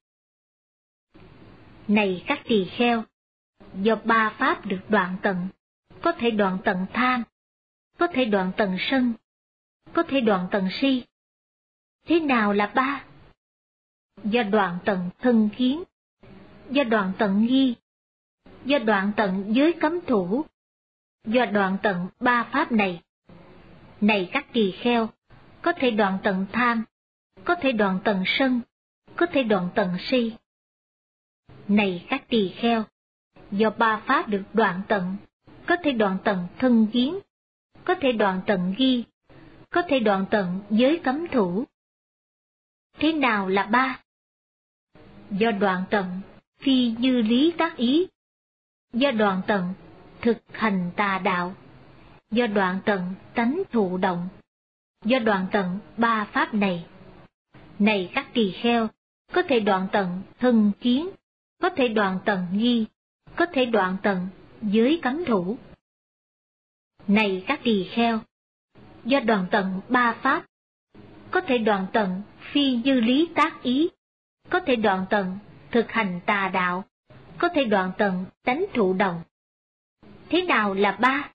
Này các tỳ kheo, do ba pháp được đoạn tận, có thể đoạn tận tham, có thể đoạn tận sân, có thể đoạn tận si. Thế nào là ba? Do đoạn tận thân kiến, do đoạn tận nghi, do đoạn tận giới cấm thủ, do đoạn tận ba pháp này. Này các tỳ kheo, có thể đoạn tận tham, có thể đoạn tận sân, có thể đoạn tận si. Này các tỳ kheo, do ba pháp được đoạn tận, có thể đoạn tận thân kiến, có thể đoạn tận nghi, có thể đoạn tận giới cấm thủ. Thế nào là ba? Do đoạn tận phi như lý tác ý, do đoạn tận thực hành tà đạo, do đoạn tận tánh thụ động, do đoạn tận ba pháp này. Này các tỳ kheo, có thể đoạn tận thân kiến, có thể đoạn tận nghi, có thể đoạn tận giới cấm thủ. Này các tỳ kheo, do đoạn tận ba pháp, có thể đoạn tận phi như lý tác ý, có thể đoạn tận thực hành tà đạo, có thể đoạn tận tánh thụ động. Thế nào là ba?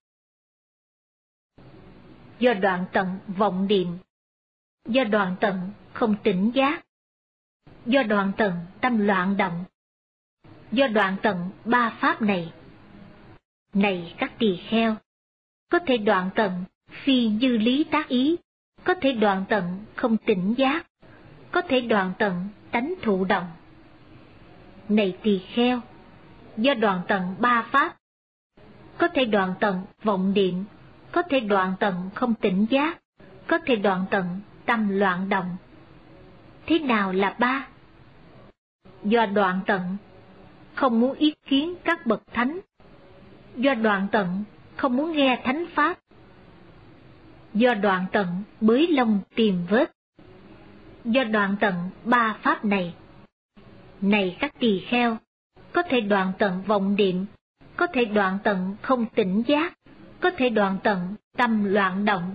Do đoạn tận vọng niệm, do đoạn tận không tỉnh giác, do đoạn tận tâm loạn động, do đoạn tận ba pháp này. Này các tỳ kheo, có thể đoạn tận phi như lý tác ý, có thể đoạn tận không tỉnh giác, có thể đoạn tận tánh thụ động. Này tỳ kheo, do đoạn tận ba pháp, có thể đoạn tận vọng niệm, có thể đoạn tận không tỉnh giác, có thể đoạn tận tâm loạn động. Thế nào là ba? Do đoạn tận không muốn ý kiến các bậc thánh, do đoạn tận không muốn nghe thánh pháp, do đoạn tận bới lông tìm vết, do đoạn tận ba pháp này. Này các tỳ kheo, có thể đoạn tận vọng niệm, có thể đoạn tận không tỉnh giác, có thể đoạn tận tâm loạn động.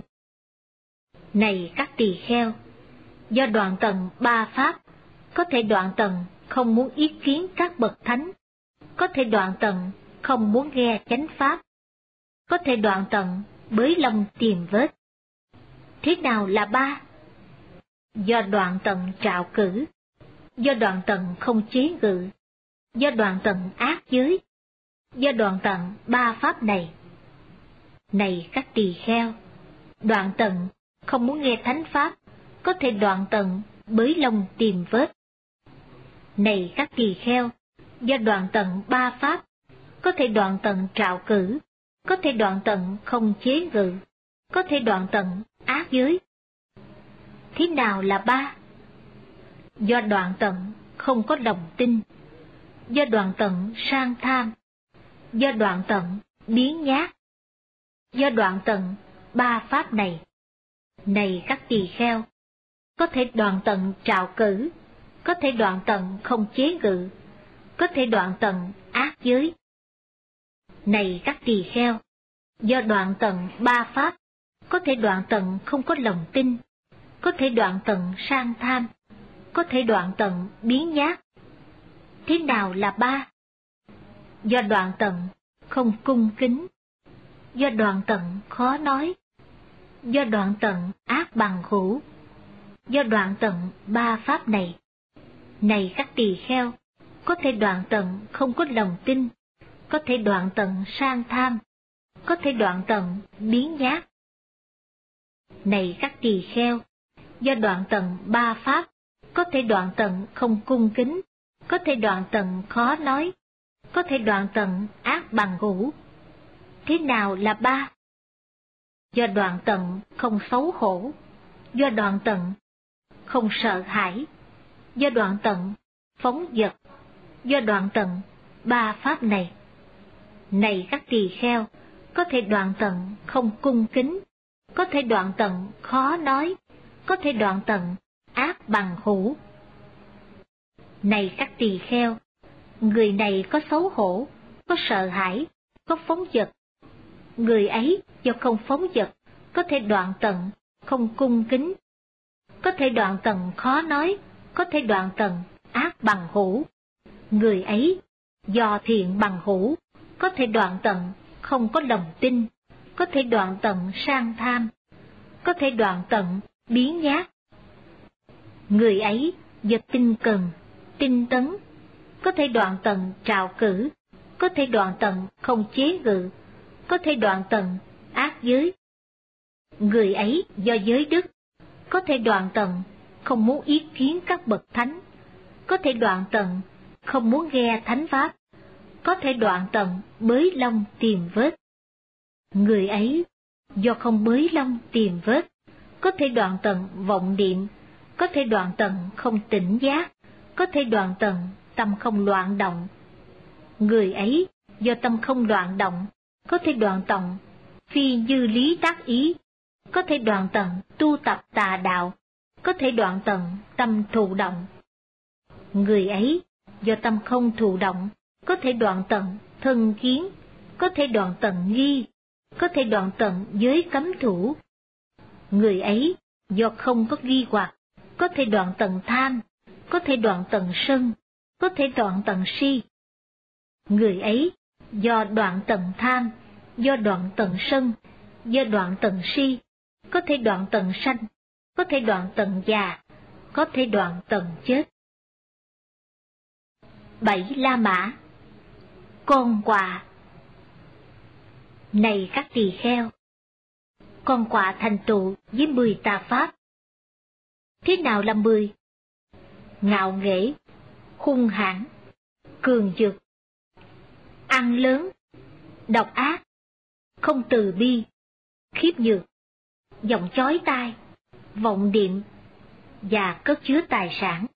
Này các tỳ kheo, do đoạn tận ba pháp, có thể đoạn tận không muốn ý kiến các bậc thánh, có thể đoạn tận không muốn nghe chánh pháp, có thể đoạn tận bới lông tìm vết. Thế nào là ba? Do đoạn tận trạo cử, do đoạn tận không chế ngự, do đoạn tận ác giới, do đoạn tận ba pháp này. Này các tỳ kheo, đoạn tận không muốn nghe thánh pháp, có thể đoạn tận bới lông tìm vết. Này các tỳ kheo, do đoạn tận ba pháp, có thể đoạn tận trạo cử, có thể đoạn tận không chế ngự, có thể đoạn tận ác giới. Thế nào là ba? Do đoạn tận không có lòng tin, do đoạn tận sang tham, do đoạn tận biến nhát, do đoạn tận ba pháp này. Này các tỳ kheo, có thể đoạn tận trạo cử, có thể đoạn tận không chế ngự, có thể đoạn tận ác giới. Này các tỳ kheo, do đoạn tận ba pháp, có thể đoạn tận không có lòng tin, có thể đoạn tận sang tham, có thể đoạn tận biến nhát. Thế nào là ba? Do đoạn tận không cung kính, do đoạn tận khó nói, do đoạn tận ác bằng hữu, do đoạn tận ba pháp này. Này các tỳ kheo, có thể đoạn tận không có lòng tin, có thể đoạn tận sang tham, có thể đoạn tận biếng nhác. Này các tỳ kheo, do đoạn tận ba pháp, có thể đoạn tận không cung kính, có thể đoạn tận khó nói, có thể đoạn tận ác bằng hữu. Thế nào là ba? Do đoạn tận không xấu hổ, do đoạn tận không sợ hãi, do đoạn tận phóng dật, do đoạn tận ba pháp này. Này các tỳ kheo, có thể đoạn tận không cung kính, có thể đoạn tận khó nói, có thể đoạn tận ác bằng hữu. Này các tỳ kheo, người này có xấu hổ, có sợ hãi, có phóng dật. Người ấy do không phóng dật, có thể đoạn tận không cung kính, có thể đoạn tận khó nói, có thể đoạn tận ác bằng hữu. Người ấy do thiện bằng hữu, có thể đoạn tận không có lòng tin, có thể đoạn tận sang tham, có thể đoạn tận biếng nhác. Người ấy do tinh cần, tinh tấn, có thể đoạn tận trạo cử, có thể đoạn tận không chế ngự, có thể đoạn tận ác giới. Người ấy do giới đức, có thể đoạn tận không muốn ý kiến các bậc thánh, có thể đoạn tận không muốn nghe thánh pháp, có thể đoạn tận bới lông tìm vết. Người ấy do không bới lông tìm vết, có thể đoạn tận vọng niệm, có thể đoạn tận không tỉnh giác, có thể đoạn tận tâm không loạn động. Người ấy do tâm không loạn động, có thể đoạn tận phi như lý tác ý, có thể đoạn tận tu tập tà đạo, có thể đoạn tận tâm thụ động. Người ấy do tâm không thụ động, có thể đoạn tận thân kiến, có thể đoạn tận nghi, có thể đoạn tận giới cấm thủ. Người ấy do không có nghi hoặc, có thể đoạn tận tham, có thể đoạn tận sân, có thể đoạn tận si. Người ấy do đoạn tận tham, do đoạn tận sân, do đoạn tận si, có thể đoạn tận sanh, có thể đoạn tận già, có thể đoạn tận chết. Bảy La Mã. Con quạ. Này các tỳ kheo, con quạ thành tựu với mười tà pháp. Thế nào là mười? Ngạo nghễ, hung hãn, cường dược, ăn lớn, độc ác, không từ bi, khiếp nhược, giọng chói tai, vọng niệm và cất chứa tài sản.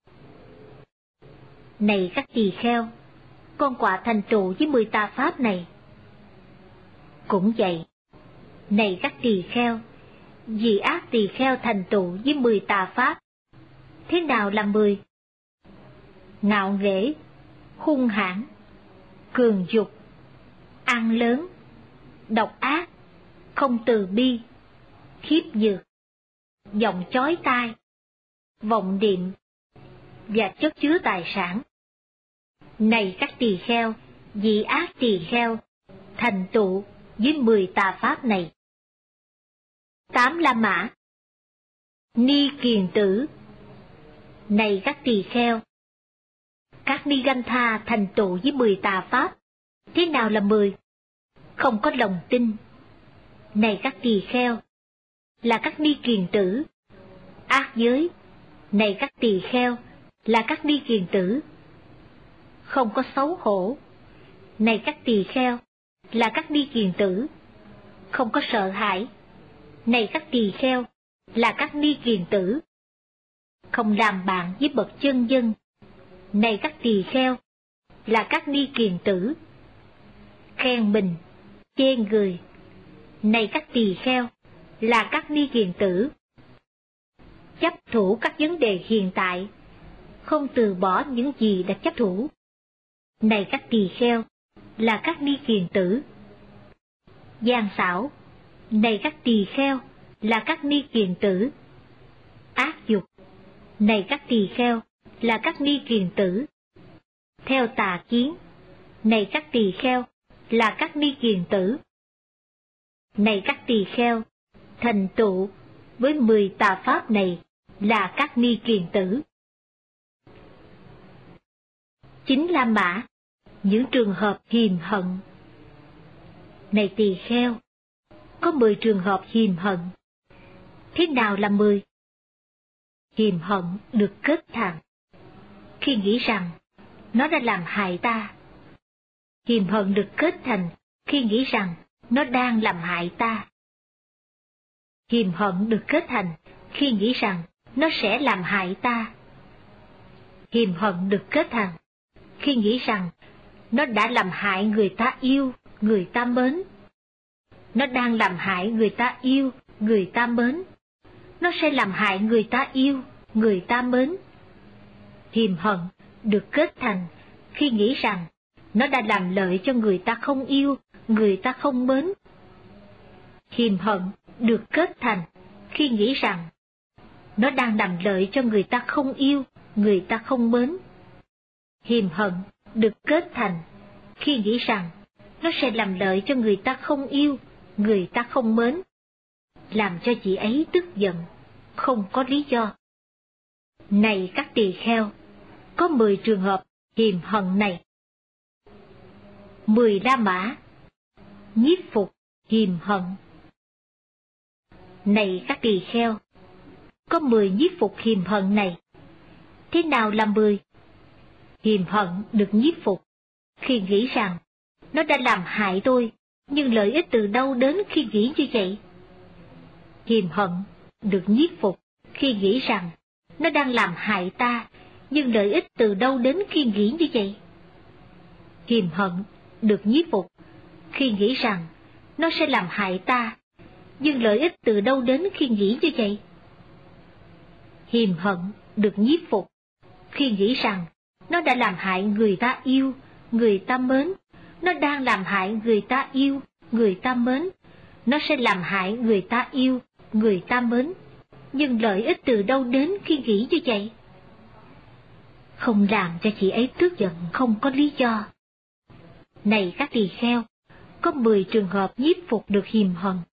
Này các tỳ kheo, con quạ thành tựu với mười tà pháp này. Cũng vậy, này các tỳ kheo, vì ác tỳ kheo thành tựu với mười tà pháp. Thế nào là mười? Ngạo nghễ, hung hãn, cường dục, ăn lớn, độc ác, không từ bi, khiếp nhược, giọng chói tai, vọng niệm và chất chứa tài sản. Này các tỳ kheo, vì ác tỳ kheo thành tựu với mười tà pháp này. Tám La Mã. Ni kiền tử. Này các tỳ kheo, các ni ganh tha thành tựu với mười tà pháp. Thế nào là mười? Không có lòng tin. Này các tỳ kheo, là các ni kiền tử. Ác giới. Này các tỳ kheo, là các ni kiền tử. Không có xấu hổ. Này các tỳ kheo, là các ni kiền tử. Không có sợ hãi. Này các tỳ kheo, là các ni kiền tử. Không làm bạn với bậc chân dân. Này các tỳ kheo, là các ni kiền tử. Khen mình, chê người. Này các tỳ kheo, là các ni kiền tử. Chấp thủ các vấn đề hiện tại, không từ bỏ những gì đã chấp thủ. Này các tỳ kheo, là các ni kiền tử. Gian xảo. Này các tỳ kheo, là các ni kiền tử. Ác dục. Này các tỳ kheo, là các ni kiền tử. Theo tà kiến. Này các tỳ kheo, là các ni kiền tử. Này các tỳ kheo, thành tựu với mười tà pháp này. là các ni kiền tử. Chính La Mã, những trường hợp hiềm hận. Này tỳ kheo, có mười trường hợp hiềm hận. Thế nào là mười? Hiềm hận được kết thành khi nghĩ rằng nó đã làm hại ta. Hiềm hận được kết thành khi nghĩ rằng nó đang làm hại ta. Hiềm hận được kết thành khi nghĩ rằng nó sẽ làm hại ta. Hiềm hận được kết thành khi nghĩ rằng nó đã làm hại người ta yêu, người ta mến. Nó đang làm hại người ta yêu, người ta mến. Nó sẽ làm hại người ta yêu, người ta mến. Hiềm hận được kết thành khi nghĩ rằng nó đã làm lợi cho người ta không yêu, người ta không mến. Hiềm hận được kết thành khi nghĩ rằng nó đang làm lợi cho người ta không yêu, người ta không mến. Hiềm hận được kết thành khi nghĩ rằng nó sẽ làm lợi cho người ta không yêu, người ta không mến, làm cho chị ấy tức giận, không có lý do. Này các tỳ kheo, có mười trường hợp hiềm hận này. Mười La Mã, nhiếp phục hiềm hận. Này các tỳ kheo, có mười nhiếp phục hiềm hận này. Thế nào là mười? Hiềm hận được nhiếp phục khi nghĩ rằng nó đã làm hại tôi, nhưng lợi ích từ đâu đến khi nghĩ như vậy? Hiềm hận được nhiếp phục khi nghĩ rằng nó đang làm hại ta, nhưng lợi ích từ đâu đến khi nghĩ như vậy? Hiềm hận được nhiếp phục khi nghĩ rằng nó sẽ làm hại ta, nhưng lợi ích từ đâu đến khi nghĩ như vậy? Hiềm hận được nhiếp phục khi nghĩ rằng nó đã làm hại người ta yêu, người ta mến. Nó đang làm hại người ta yêu, người ta mến. Nó sẽ làm hại người ta yêu, người ta mến. Nhưng lợi ích từ đâu đến khi nghĩ như vậy? Không làm cho chị ấy tức giận không có lý do. Này các tỳ kheo, có mười trường hợp nhiếp phục được hiềm hận.